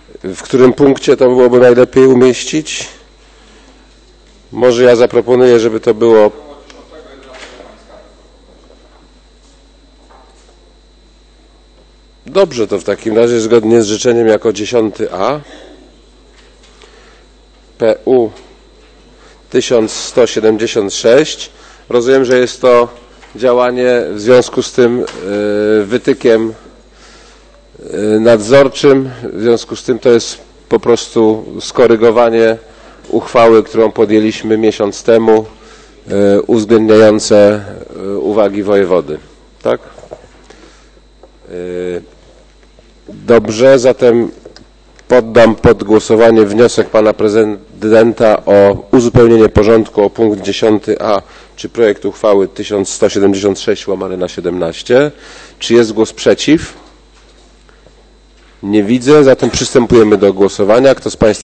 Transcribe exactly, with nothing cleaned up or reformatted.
W którym punkcie to byłoby najlepiej umieścić? Może ja zaproponuję, żeby to było dobrze, to w takim razie zgodnie z życzeniem jako dziesiąty A P U tysiąc sto siedemdziesiąt sześć. Rozumiem, że jest to działanie w związku z tym wytykiem nadzorczym, w związku z tym to jest po prostu skorygowanie uchwały, którą podjęliśmy miesiąc temu, uwzględniające uwagi wojewody. Tak? Dobrze, zatem poddam pod głosowanie wniosek pana prezydenta o uzupełnienie porządku o punkt dziesiąty A, czy projekt uchwały tysiąc sto siedemdziesiąt sześć łamane na siedemnaście. Czy jest głos przeciw? Nie widzę, zatem przystępujemy do głosowania. Kto z państwa